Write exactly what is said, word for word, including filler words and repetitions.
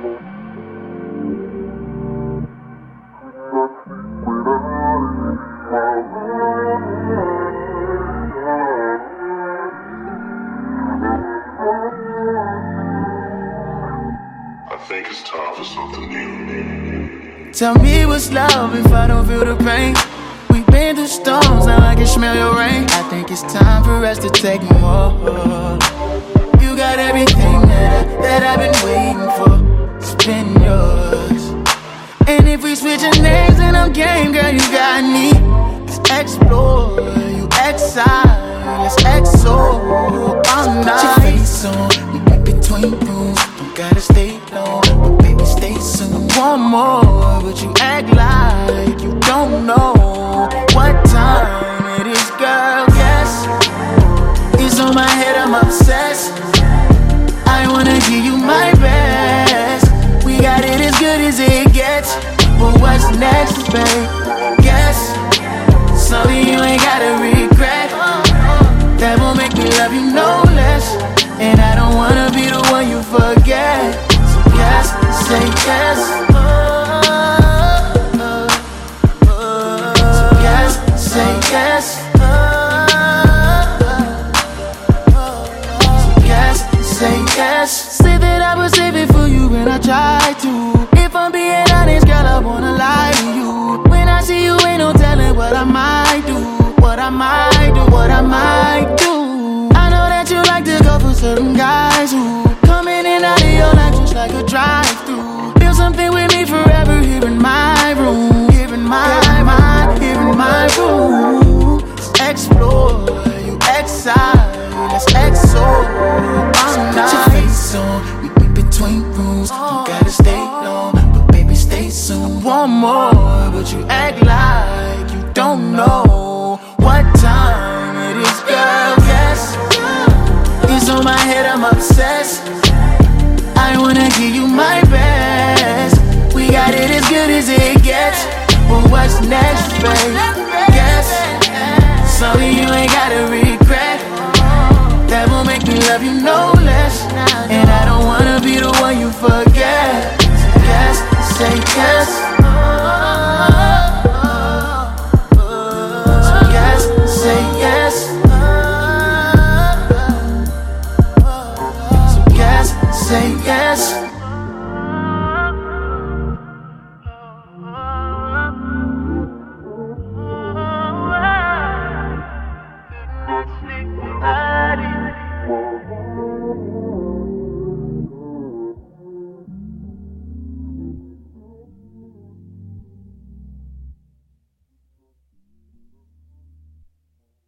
think it's time for something new. Tell me what's love if I don't feel the pain. We've been through storms, now I can smell your rain. I think it's time for us to take more. You got everything that, I, that I've been waiting for. It's been yours. And if we switching names and I'm game, girl, you got me. Let's explore, you exile, let's exo all night. Put your face on, we in between rooms. Don't gotta stay long, but baby stay soon. One more, but you act like you don't know what time it is, girl. Yes, it's on my head, I'm obsessed. I wanna give you my best. We got it as good as it gets. But what's next, babe? Guess something you ain't gotta regret. That will make me love you no less. And I don't wanna be the one you forget. So yes, say yes. So yes, say yes. So yes, say yes. Say that I was saving for you when I tried to. If I'm being honest, girl, I wanna lie to you. When I see you, ain't no telling what I might do. What I might do, what I might do. I know that you like to go for certain guys who come in and out of your life just like a drive-thru. Build something with me forever here in my room. Here in my mind, here in my room. Let's explore, you exile, let's exo all night. Put your face on, we in between rooms. Don't gotta stay long, but baby stay soon. One more, but you act like you don't know what time it is, girl. Yes, it's on my head, I'm obsessed. I wanna give you my best. We got it as good as it gets. But what's next, babe? Yes, something you ain't gotta regret.